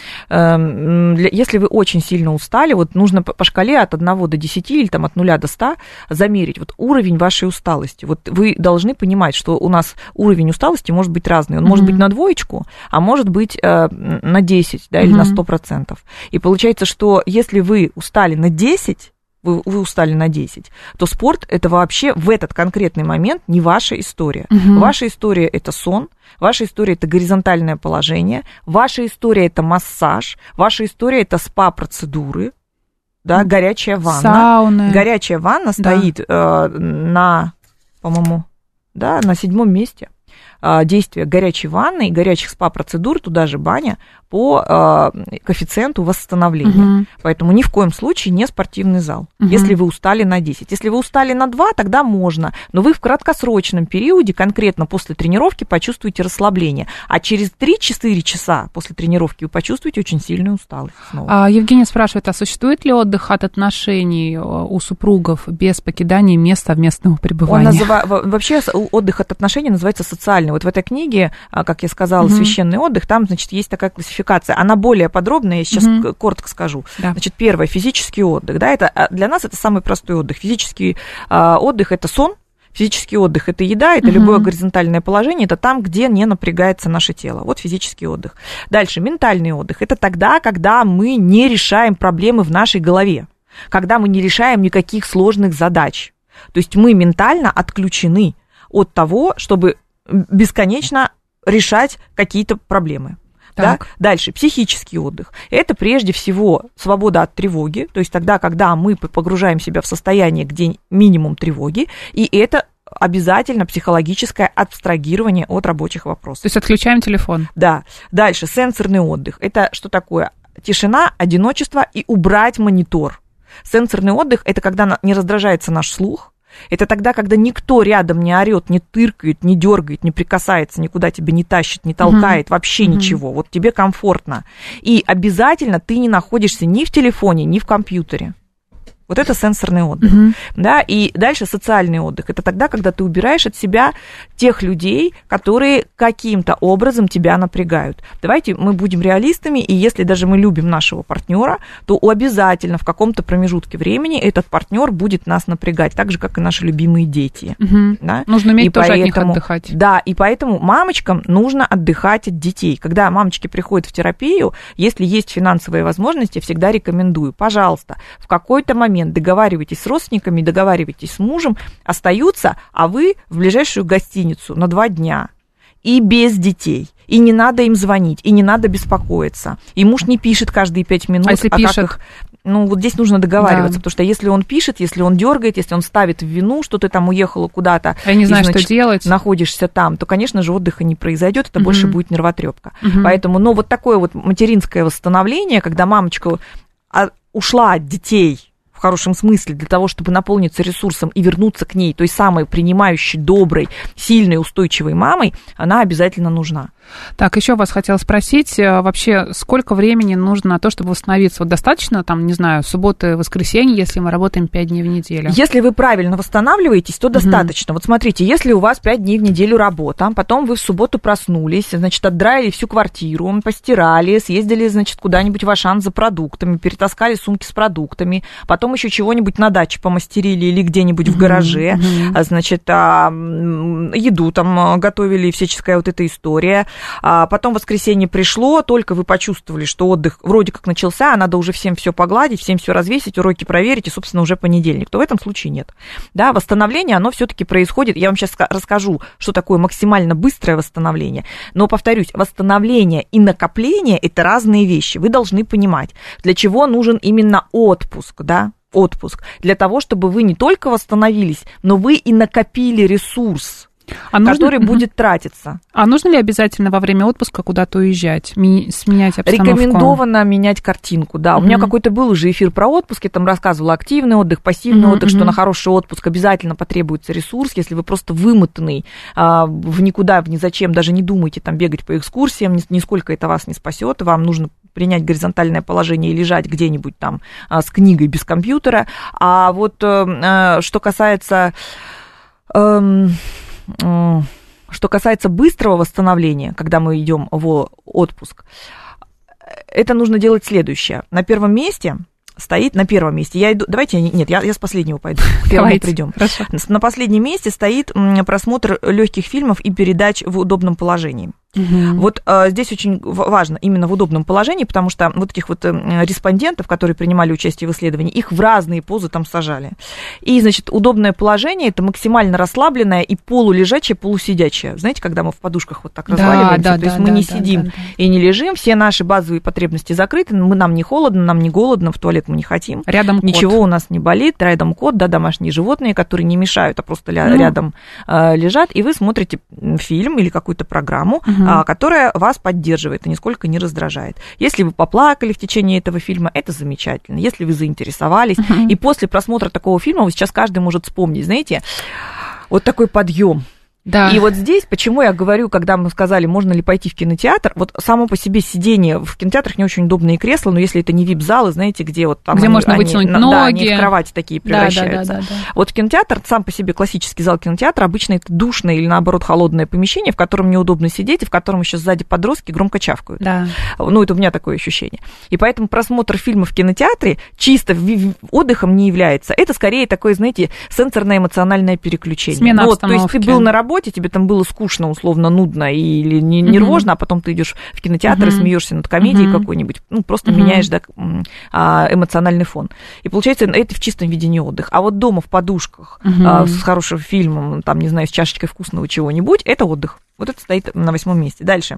C: Если вы очень сильно устали, вот нужно по шкале от 1 до 10 или там от 0 до 100 замерить вот уровень вашей усталости. Вот вы должны понимать, что у нас уровень усталости может быть разный. Он может быть на 2, а может быть на 10, да, или на 100%. И получается, что если вы устали на 10, вы устали на 10, то спорт – это вообще в этот конкретный момент не ваша история. Ваша история – это сон, ваша история – это горизонтальное положение, ваша история – это массаж, ваша история – это спа-процедуры, да, горячая ванна.
B: Сауны.
C: Горячая ванна стоит на, по-моему, да, на 7-м месте. Действия горячей ванны и горячих спа-процедур, туда же баня, по коэффициенту восстановления. Поэтому ни в коем случае не спортивный зал, если вы устали на 10. Если вы устали на 2, тогда можно, но вы в краткосрочном периоде, конкретно после тренировки, почувствуете расслабление, а через 3-4 часа после тренировки вы почувствуете очень сильную усталость снова.
B: Евгений спрашивает, а существует ли отдых от отношений у супругов без покидания места совместного пребывания?
C: Вообще отдых от отношений называется социальный. Вот в этой книге, как я сказала, «Священный отдых», там, значит, есть такая классификация. Она более подробная, я сейчас коротко скажу. Да. Значит, первое, физический отдых. Да, это, для нас это самый простой отдых. Физический отдых – это сон, физический отдых – это еда, это любое горизонтальное положение, это там, где не напрягается наше тело. Вот физический отдых. Дальше, ментальный отдых – это тогда, когда мы не решаем проблемы в нашей голове, когда мы не решаем никаких сложных задач. То есть мы ментально отключены от того, чтобы бесконечно решать какие-то проблемы. Да? Дальше, психический отдых. Это прежде всего свобода от тревоги, то есть тогда, когда мы погружаем себя в состояние, где минимум тревоги, и это обязательно психологическое абстрагирование от рабочих вопросов.
B: То есть отключаем телефон.
C: Да. Дальше, сенсорный отдых. Это что такое? Тишина, одиночество и убрать монитор. Сенсорный отдых – это когда не раздражается наш слух. Это тогда, когда никто рядом не орет, не тыркает, не дергает, не прикасается, никуда тебя не тащит, не толкает, вообще ничего. Вот тебе комфортно. И обязательно ты не находишься ни в телефоне, ни в компьютере. Вот это сенсорный отдых. Да? И дальше социальный отдых. Это тогда, когда ты убираешь от себя тех людей, которые каким-то образом тебя напрягают. Давайте мы будем реалистами, и если даже мы любим нашего партнера, то обязательно в каком-то промежутке времени этот партнер будет нас напрягать, так же, как и наши любимые дети. Да?
B: Нужно уметь тоже от них отдыхать.
C: Да, и поэтому мамочкам нужно отдыхать от детей. Когда мамочки приходят в терапию, если есть финансовые возможности, всегда рекомендую, пожалуйста, в какой-то момент договаривайтесь с родственниками, договаривайтесь с мужем, остаются, а вы в ближайшую гостиницу на 2 дня. И без детей. И не надо им звонить, и не надо беспокоиться. И муж не пишет каждые 5 минут.
B: А если пишет?
C: Ну, вот здесь нужно договариваться, потому что если он пишет, если он дергает, если он ставит в вину, что ты там уехала куда-то,
B: я не знаю, что делать,
C: находишься там, то, конечно же, отдыха не произойдет, это больше будет нервотрепка. Поэтому, но вот такое вот материнское восстановление, когда мамочка ушла от детей, в хорошем смысле, для того, чтобы наполниться ресурсом и вернуться к ней, той самой принимающей, доброй, сильной, устойчивой мамой, она обязательно нужна.
B: Так, еще вас хотела спросить, вообще, сколько времени нужно на то, чтобы восстановиться? Вот достаточно, там, не знаю, субботы, воскресенье, если мы работаем 5 дней в неделю?
C: Если вы правильно восстанавливаетесь, то достаточно. Вот смотрите, если у вас 5 дней в неделю работа, потом вы в субботу проснулись, значит, отдраили всю квартиру, постирали, съездили, значит, куда-нибудь в Ашан за продуктами, перетаскали сумки с продуктами, потом еще чего-нибудь на даче помастерили или где-нибудь в гараже, значит, еду там готовили, всяческая вот эта история. Потом воскресенье пришло, только вы почувствовали, что отдых вроде как начался, а надо уже всем все погладить, всем все развесить, уроки проверить, и, собственно, уже понедельник. То в этом случае нет. Да, восстановление, оно все-таки происходит. Я вам сейчас расскажу, что такое максимально быстрое восстановление. Но, повторюсь, восстановление и накопление – это разные вещи. Вы должны понимать, для чего нужен именно отпуск, да? отпуск для того, чтобы вы не только восстановились, но вы и накопили ресурс, который будет тратиться.
B: А нужно ли обязательно во время отпуска куда-то уезжать, сменять обстановку?
C: Рекомендовано менять картинку, да. У меня какой-то был уже эфир про отпуск, я там рассказывала активный отдых, пассивный отдых, что на хороший отпуск обязательно потребуется ресурс. Если вы просто вымотанный в никуда, в ни зачем, даже не думайте там бегать по экскурсиям, нисколько это вас не спасет, вам нужно принять горизонтальное положение и лежать где-нибудь там с книгой без компьютера. А вот что касается быстрого восстановления, когда мы идем в отпуск, это нужно делать следующее. На первом месте я иду, я с последнего пойду, к первому придем.
B: Хорошо.
C: На последнем месте стоит просмотр легких фильмов и передач в удобном положении. Вот здесь очень важно именно в удобном положении, потому что вот этих вот респондентов, которые принимали участие в исследовании, их в разные позы там сажали. И, значит, удобное положение – это максимально расслабленное и полулежачее, полусидячее. Знаете, когда мы в подушках вот так разваливаемся, то есть мы не сидим и не лежим, все наши базовые потребности закрыты, нам не холодно, нам не голодно, в туалет мы не хотим.
B: Рядом
C: ничего
B: кот.
C: У нас не болит, рядом кот, домашние животные, которые не мешают, а просто рядом лежат, и вы смотрите фильм или какую-то программу, которая вас поддерживает и нисколько не раздражает. Если вы поплакали в течение этого фильма, это замечательно. Если вы заинтересовались, и после просмотра такого фильма, вот сейчас каждый может вспомнить, знаете, вот такой подъем.
B: Да.
C: И вот здесь, почему я говорю, когда мы сказали, можно ли пойти в кинотеатр, вот само по себе сидение в кинотеатрах не очень удобные кресла, но если это не вип-залы, знаете, где вот там...
B: Где можно вытянуть ноги.
C: Да, они в кровати такие превращаются.
B: Да.
C: Вот в кинотеатр, сам по себе классический зал кинотеатра, обычно это душное или, наоборот, холодное помещение, в котором неудобно сидеть, и в котором еще сзади подростки громко чавкают.
B: Да.
C: Ну, это у меня такое ощущение. И поэтому просмотр фильма в кинотеатре чисто отдыхом не является. Это скорее такое, знаете, сенсорно-эмоциональное переключение.
B: Смена обстановки.
C: То есть ты был на работе, тебе там было скучно, условно, нудно или нервозно, а потом ты идешь в кинотеатр и смеешься над комедией какой-нибудь, ну, просто меняешь эмоциональный фон. И получается, это в чистом виде не отдых. А вот дома в подушках с хорошим фильмом, там, не знаю, с чашечкой вкусного чего-нибудь, это отдых. Вот это стоит на 8-м месте. Дальше.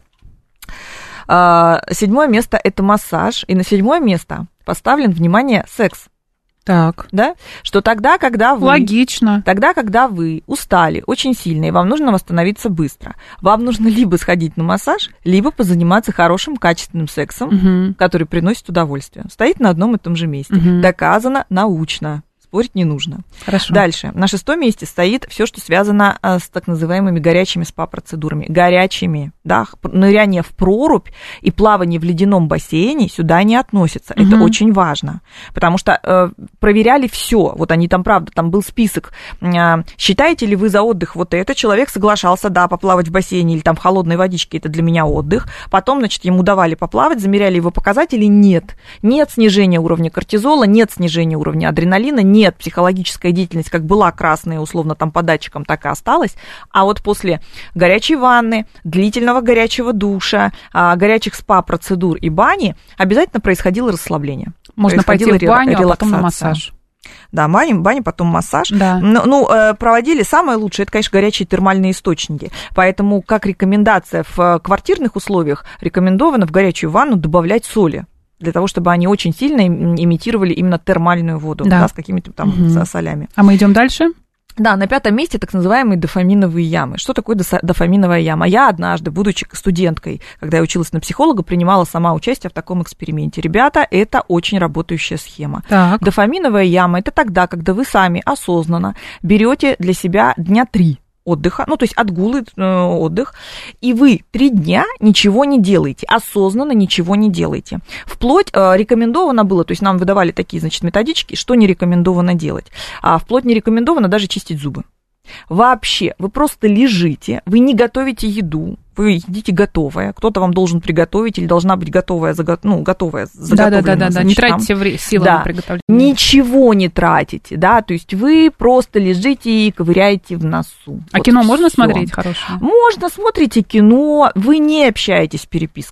C: 7-е место – это массаж, и на 7-е место поставлен, внимание, секс.
B: Так.
C: Да? Что тогда, когда вы...
B: Логично.
C: Тогда, когда вы устали очень сильно, и вам нужно восстановиться быстро, вам нужно либо сходить на массаж, либо позаниматься хорошим, качественным сексом, который приносит удовольствие. Стоит на одном и том же месте. Доказано научно. Спорить не нужно.
B: Хорошо.
C: Дальше. На 6-м месте стоит все, что связано с так называемыми горячими спа-процедурами. Горячими, да, ныряние в прорубь и плавание в ледяном бассейне сюда не относятся. Это очень важно, потому что проверяли все. Вот они там, правда, там был список. Считаете ли вы за отдых вот это? Человек соглашался, да, поплавать в бассейне или там в холодной водичке, это для меня отдых. Потом, значит, ему давали поплавать, замеряли его показатели, нет. Нет снижения уровня кортизола, нет снижения уровня адреналина, нет психологическая деятельность, как была красная, условно, там по датчикам, так и осталась. А вот после горячей ванны, длительного горячего душа, горячих спа-процедур и бани обязательно происходило расслабление.
B: Можно пойти в баню, а потом на массаж.
C: Да, баня, потом массаж.
B: Да.
C: Ну, проводили самое лучшее, это, конечно, горячие термальные источники. Поэтому, как рекомендация в квартирных условиях, рекомендовано в горячую ванну добавлять соли, для того, чтобы они очень сильно имитировали именно термальную воду, да, с какими-то там солями.
B: А мы идем дальше?
C: Да, на 5-м месте так называемые дофаминовые ямы. Что такое дофаминовая яма? Я однажды, будучи студенткой, когда я училась на психолога, принимала сама участие в таком эксперименте. Ребята, это очень работающая схема.
B: Так.
C: Дофаминовая яма – это тогда, когда вы сами осознанно берете для себя дня 3 отдыха, ну, то есть отгулы, отдых, и вы 3 дня ничего не делаете, осознанно ничего не делаете. Вплоть рекомендовано было, то есть нам выдавали такие, значит, методички, что не рекомендовано делать, а вплоть не рекомендовано даже чистить зубы. Вообще, вы просто лежите, вы не готовите еду, вы едите готовое, кто-то вам должен приготовить или должна быть готовая, готовая заготовленная.
B: Да, не тратите силы на приготовление.
C: Ничего не тратите, да, то есть вы просто лежите и ковыряете в носу.
B: А вот кино можно смотреть хорошее?
C: Можно, смотрите кино, вы не общаетесь в переписках.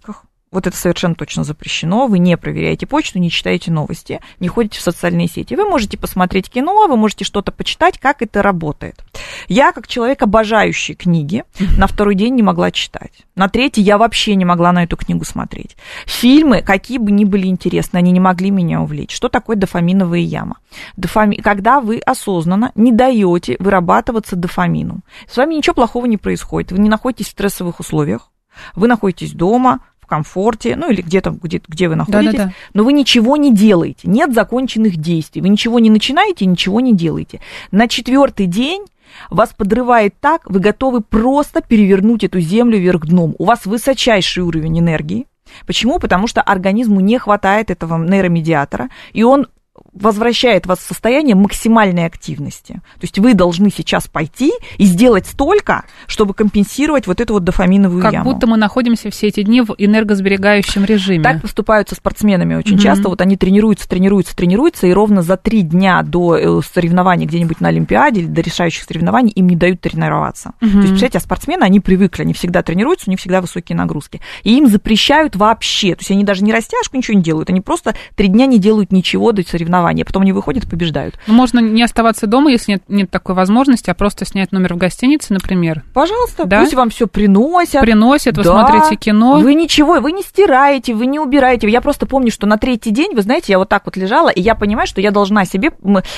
C: Вот это совершенно точно запрещено. Вы не проверяете почту, не читаете новости, не ходите в социальные сети. Вы можете посмотреть кино, вы можете что-то почитать, как это работает. Я, как человек, обожающий книги, на второй день не могла читать. На третий я вообще не могла на эту книгу смотреть. Фильмы, какие бы ни были интересны, они не могли меня увлечь. Что такое дофаминовая яма? Когда вы осознанно не даете вырабатываться дофамину. С вами ничего плохого не происходит. Вы не находитесь в стрессовых условиях, вы находитесь дома, комфорте, ну или где-то, где вы находитесь, но вы ничего не делаете, нет законченных действий, вы ничего не начинаете, ничего не делаете. На 4-й день вас подрывает так, вы готовы просто перевернуть эту землю вверх дном. У вас высочайший уровень энергии. Почему? Потому что организму не хватает этого нейромедиатора, и он возвращает вас в состояние максимальной активности. То есть вы должны сейчас пойти и сделать столько, чтобы компенсировать вот эту вот дофаминовую яму.
B: Как будто мы находимся все эти дни в энергосберегающем режиме.
C: Так поступают со спортсменами очень часто. Вот они тренируются, и ровно за 3 дня до соревнований где-нибудь на Олимпиаде или до решающих соревнований им не дают тренироваться. То есть, представляете, а спортсмены, они привыкли, они всегда тренируются, у них всегда высокие нагрузки. И им запрещают вообще. То есть они даже не растяжку, ничего не делают. Они просто 3 дня не делают ничего до соревнований. Потом они выходят и побеждают.
B: Можно не оставаться дома, если нет такой возможности, а просто снять номер в гостинице, например.
C: Пожалуйста, да? Пусть вам все приносят.
B: Приносят, вы смотрите кино.
C: Вы ничего, вы не стираете, вы не убираете. Я просто помню, что на 3-й день, вы знаете, я вот так вот лежала, и я понимаю, что я должна себе...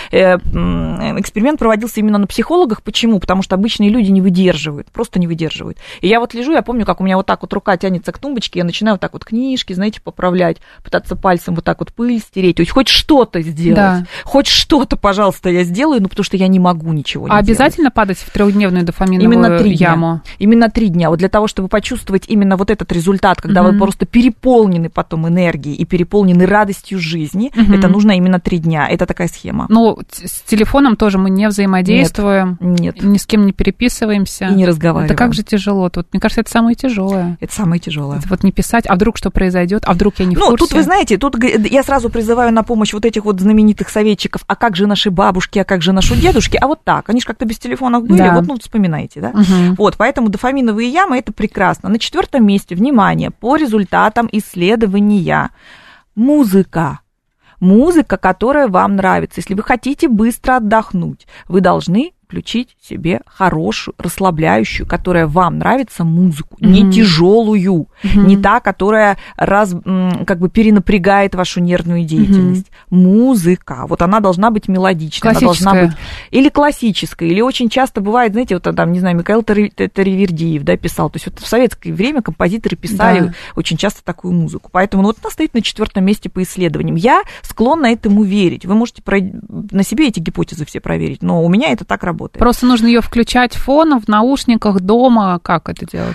C: Эксперимент проводился именно на психологах. Почему? Потому что обычные люди не выдерживают, просто не выдерживают. И я вот лежу, я помню, как у меня вот так вот рука тянется к тумбочке, я начинаю вот так вот книжки, знаете, поправлять, пытаться пальцем вот так вот пыль стереть, то есть хоть что-то сделать. Да. Хоть что-то, пожалуйста, я сделаю, потому что я не могу ничего не делать.
B: Обязательно падать в 3-дневную дофаминовую яму?
C: Именно 3 дня. Вот для того, чтобы почувствовать именно вот этот результат, когда вы просто переполнены потом энергией и переполнены радостью жизни, это нужно именно 3 дня. Это такая схема.
B: Ну, с телефоном тоже мы не взаимодействуем.
C: Нет.
B: Ни с кем не переписываемся.
C: И не разговариваем.
B: Это как же тяжело тут. Мне кажется, это самое тяжелое.
C: Это самое тяжелое.
B: Это вот не писать, а вдруг что произойдет, а вдруг я не в курсе.
C: Ну, тут, вы знаете, тут я сразу призываю на помощь вот этих вот знаменитых советчиков, а как же наши бабушки, а как же наши дедушки, а вот так, они же как-то без телефонов были, вот, ну, вспоминайте, да? Вот, поэтому дофаминовые ямы, это прекрасно. На 4-м месте, внимание, по результатам исследования, музыка. Музыка, которая вам нравится. Если вы хотите быстро отдохнуть, вы должны включить себе хорошую, расслабляющую, которая вам нравится, музыку, не тяжелую, не та, которая как бы перенапрягает вашу нервную деятельность. Музыка, вот она должна быть мелодичной, она должна быть или классическая, или очень часто бывает, знаете, вот там, не знаю, Михаил Таривердиев, да, писал, то есть вот в советское время композиторы писали очень часто такую музыку, поэтому вот она стоит на 4-м месте по исследованиям. Я склонна этому верить, вы можете на себе эти гипотезы все проверить, но у меня это так работает.
B: Просто нужно ее включать фоном, в наушниках, дома. Как это делать?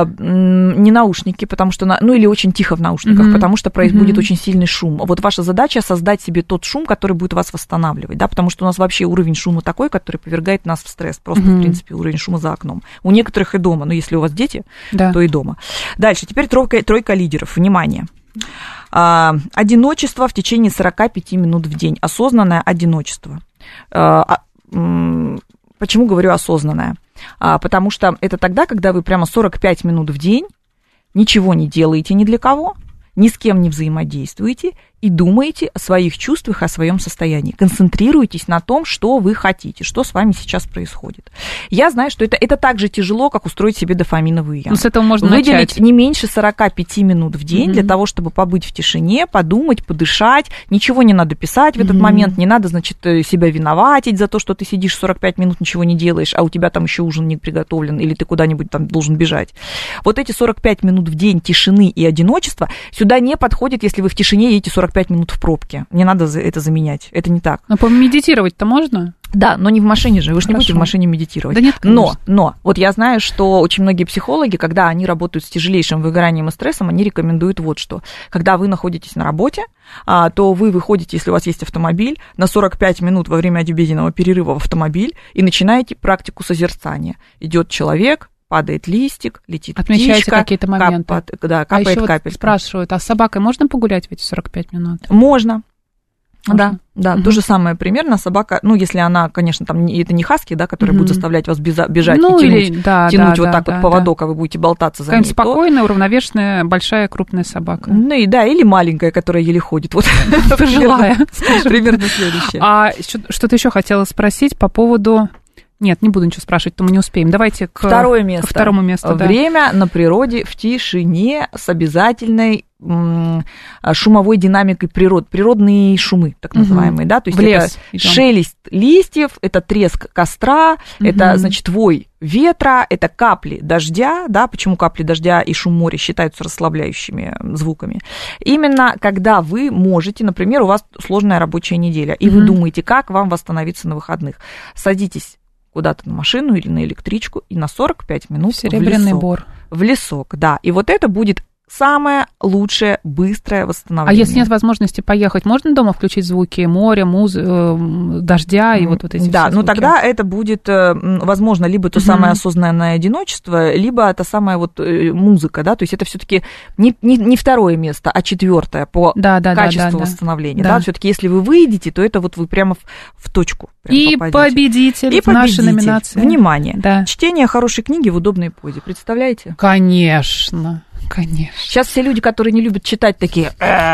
C: Не наушники, потому что... Ну, или очень тихо в наушниках, потому что будет очень сильный шум. Вот ваша задача создать себе тот шум, который будет вас восстанавливать, да, потому что у нас вообще уровень шума такой, который повергает нас в стресс. Просто, в принципе, уровень шума за окном. У некоторых и дома, но если у вас дети, то и дома. Дальше, теперь тройка лидеров. Внимание. Одиночество в течение 45 минут в день. Осознанное одиночество. Почему говорю осознанное? Потому что это тогда, когда вы прямо 45 минут в день ничего не делаете ни для кого, ни с кем не взаимодействуете и думаете о своих чувствах, о своем состоянии. Концентрируйтесь на том, что вы хотите, что с вами сейчас происходит. Я знаю, что это так же тяжело, как устроить себе дофаминовую яму.
B: Но с этого можно
C: выделить
B: начать.
C: Не меньше 45 минут в день для того, чтобы побыть в тишине, подумать, подышать. Ничего не надо писать в этот момент, не надо, значит, себя виноватить за то, что ты сидишь 45 минут, ничего не делаешь, а у тебя там еще ужин не приготовлен, или ты куда-нибудь там должен бежать. Вот эти 45 минут в день тишины и одиночества сюда не подходит, если вы в тишине едете 45 минут в пробке. Не надо это заменять. Это не так.
B: Но помедитировать-то можно?
C: Да, но не в машине же. Вы же не будете в машине медитировать.
B: Да нет, конечно.
C: Но вот я знаю, что очень многие психологи, когда они работают с тяжелейшим выгоранием и стрессом, они рекомендуют вот что. Когда вы находитесь на работе, то вы выходите, если у вас есть автомобиль, на 45 минут во время обеденного перерыва в автомобиль и начинаете практику созерцания. Идет человек, падает листик, летит
B: отмечаете
C: птичка.
B: Какие-то моменты.
C: Капает
B: еще
C: капелька.
B: Вот спрашивают, а с собакой можно погулять в эти 45 минут?
C: Можно.
B: Можно?
C: Да, то же самое примерно. Собака, ну, если она, конечно, там это не хаски, да, которые будут заставлять вас бежать и тянуть вот так вот поводок, а вы будете болтаться за ней.
B: Спокойная, уравновешенная, большая, крупная собака.
C: Ну и да, или маленькая, которая еле ходит. Вот
B: пожилая.
C: Примерно следующее.
B: А что-то еще хотела спросить по поводу... Нет, не буду ничего спрашивать, то мы не успеем. Давайте к второму месту.
C: Время на природе в тишине с обязательной шумовой динамикой природы, природные шумы, так называемые, да, то есть это шелест листьев, это треск костра, это, значит, вой ветра, это капли дождя, да, почему капли дождя и шум моря считаются расслабляющими звуками. Именно когда вы можете, например, у вас сложная рабочая неделя, и вы думаете, как вам восстановиться на выходных, садитесь куда-то на машину или на электричку и на 45 минут
B: Серебряный бор.
C: В лесок, да, и вот это будет самое лучшее, быстрое восстановление.
B: А если нет возможности поехать, можно дома включить звуки моря, дождя и вот эти
C: да,
B: все звуки?
C: Ну тогда это будет, возможно, либо то самое осознанное одиночество, либо это самая вот музыка, да, то есть это все-таки не второе место, а четвертое по качеству восстановления, да, все-таки если вы выйдете, то это вот вы прямо в точку
B: и победитель в нашей номинации.
C: Внимание, чтение хорошей книги в удобной позе, представляете?
B: Конечно.
C: Сейчас все люди, которые не любят читать, такие,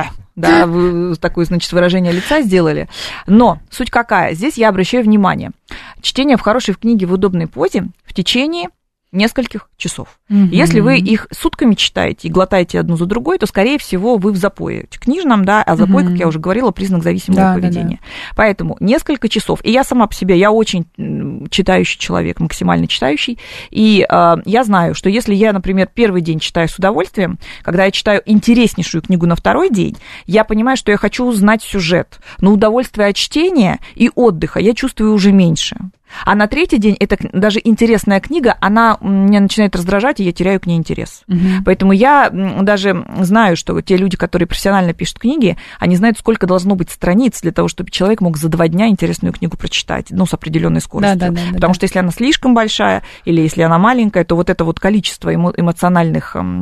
C: да, вы такое, значит, выражение лица сделали. Но суть какая? Здесь я обращаю внимание. Чтение в хорошей книге в удобной позе в течение нескольких часов. Если вы их сутками читаете и глотаете одну за другой, то, скорее всего, вы в запое книжном, да, а запой, как я уже говорила, признак зависимого поведения. Поэтому несколько часов. И я сама по себе, я очень читающий человек, максимально читающий, и я знаю, что если я, например, первый день читаю с удовольствием, когда я читаю интереснейшую книгу на второй день, я понимаю, что я хочу узнать сюжет, но удовольствие от чтения и отдыха я чувствую уже меньше. А на третий день это даже интересная книга, она меня начинает раздражать, и я теряю к ней интерес. Поэтому я даже знаю, что те люди, которые профессионально пишут книги, они знают, сколько должно быть страниц для того, чтобы человек мог за 2 дня интересную книгу прочитать, ну, с определенной скоростью. Потому что если она слишком большая или если она маленькая, то вот это вот количество эмоциональной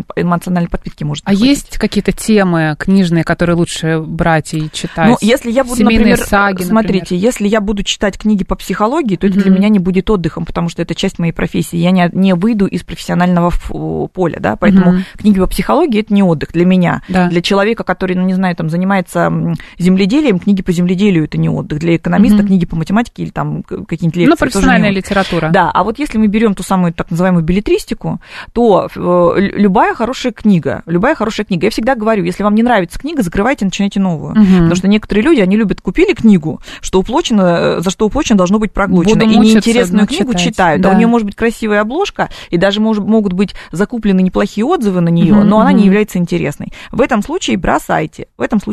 C: подпитки может быть.
B: А есть какие-то темы книжные, которые лучше брать и читать?
C: Ну, если я буду,
B: семейные саги,
C: смотрите, если я буду читать книги по психологии, то это для меня не будет отдыхом, потому что это часть моей профессии. Я не выйду из профессионального поля, да, поэтому книги по психологии – это не отдых для меня. Да. Для человека, который, ну, не знаю, там, занимается земледелием, книги по земледелию – это не отдых. Для экономиста книги по математике или там какие-нибудь лекции.
B: Ну, профессиональная литература.
C: Да, а вот если мы берем ту самую так называемую беллетристику, то любая хорошая книга, я всегда говорю, если вам не нравится книга, закрывайте, начинайте новую. Потому что некоторые люди, они любят, купили книгу, за что уплочено, должно быть проглочено. И неинтересную книгу читают. Да. У нее может быть красивая обложка, и даже могут быть закуплены неплохие отзывы на нее, но она не является интересной. В этом случае бросайте.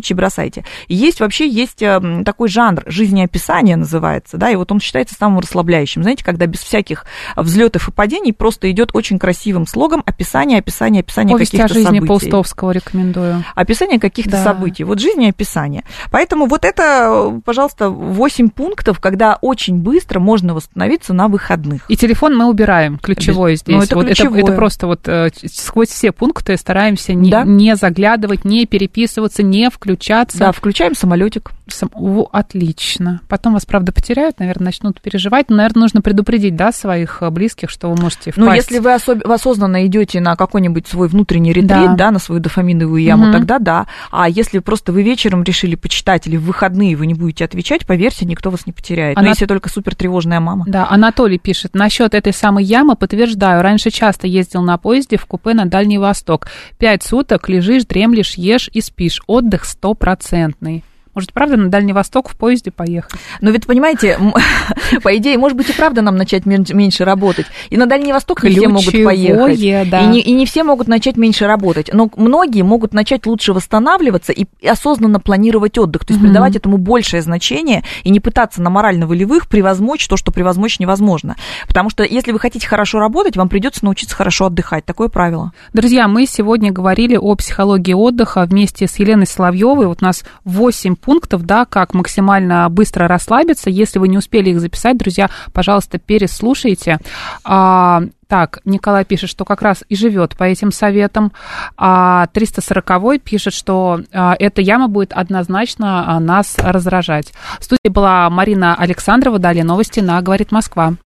C: Есть такой жанр, жизнеописание называется, да, и вот он считается самым расслабляющим. Знаете, когда без всяких взлетов и падений просто идет очень красивым слогом описание каких-то событий.
B: Повесть о жизни Паустовского рекомендую.
C: Описание каких-то событий. Вот жизнеописание. Поэтому вот это, пожалуйста, 8 пунктов, когда очень быстро можно восстановиться на выходных.
B: И телефон мы убираем, ключевой здесь.
C: Ну, это
B: вот
C: ключевое.
B: Это просто вот сквозь все пункты стараемся не заглядывать, не переписываться, не включаться.
C: Да, включаем самолетик.
B: Отлично. Потом вас, правда, потеряют, наверное, начнут переживать. Но, наверное, нужно предупредить, да, своих близких, что вы можете впасть.
C: Ну, если вы осознанно идете на какой-нибудь свой внутренний ретрит, да, на свою дофаминовую яму, тогда да. А если просто вы вечером решили почитать или в выходные вы не будете отвечать, поверьте, никто вас не потеряет. Но если только супер тревожная мама.
B: Да, Анатолий пишет: насчет этой самой ямы подтверждаю. Раньше часто ездил на поезде в купе на Дальний Восток. 5 суток лежишь, дремлешь, ешь и спишь. Отдых 100%. Может, правда, на Дальний Восток в поезде поехать?
C: Но ведь, понимаете, по идее, может быть, и правда нам начать меньше работать. И на Дальний Восток не все могут поехать. Да. И не все могут начать меньше работать. Но многие могут начать лучше восстанавливаться и осознанно планировать отдых. То есть придавать этому большее значение и не пытаться на морально-волевых превозмочь то, что превозмочь невозможно. Потому что если вы хотите хорошо работать, вам придется научиться хорошо отдыхать. Такое правило.
B: Друзья, мы сегодня говорили о психологии отдыха вместе с Еленой Соловьевой. Вот у нас 8 пунктов, да, как максимально быстро расслабиться. Если вы не успели их записать, друзья, пожалуйста, переслушайте. Так, Николай пишет, что как раз и живет по этим советам. А 340-й пишет, что эта яма будет однозначно нас раздражать. В студии была Марина Александрова. Далее новости на «Говорит Москва».